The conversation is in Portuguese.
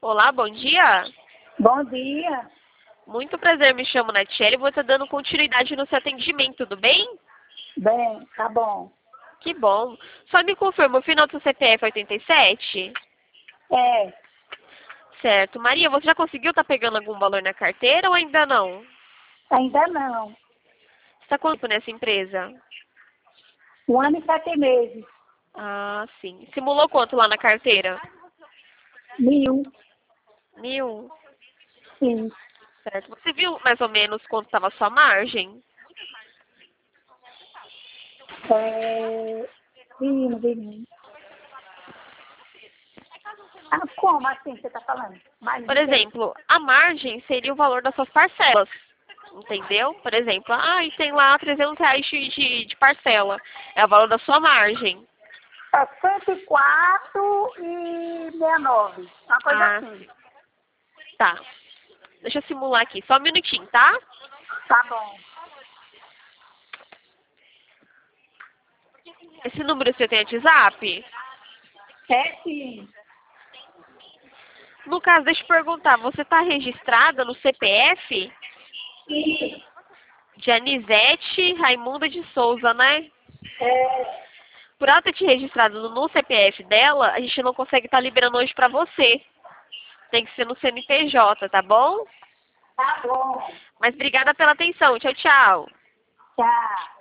Olá, bom dia. Bom dia. Muito prazer, me chamo Natiele e vou estar dando continuidade no seu atendimento, tudo bem? Bem, tá bom. Que bom. Só me confirma, o final do seu CPF é 87? É, Certo. Maria, você já conseguiu estar pegando algum valor na carteira ou ainda não? ainda não. Você está quanto nessa empresa? 1 ano e 7 meses. Ah, sim. Simulou quanto lá na carteira? 1.000, 1.000? sim. Certo. Você viu mais ou menos quanto estava a sua margem? Sim, não vi não. Ah, como assim você tá falando? Mais Por de quê? exemplo, a margem seria o valor das suas parcelas. Entendeu? Por exemplo, e tem lá R$ 300 de parcela. É o valor da sua margem. É 104,69. Uma coisa Ah, assim. tá. Deixa eu simular aqui. Só um minutinho, tá? Tá bom. Esse número você tem WhatsApp? É sim. No caso, deixa eu perguntar. Você está registrada no CPF Sim. de Anisete Raimunda de Souza, né? É, Por ela ter te registrado no CPF dela, a gente não consegue estar liberando hoje pra você. Tem que ser no CNPJ, tá bom? tá bom. Mas obrigada pela atenção. Tchau, tchau. Tchau.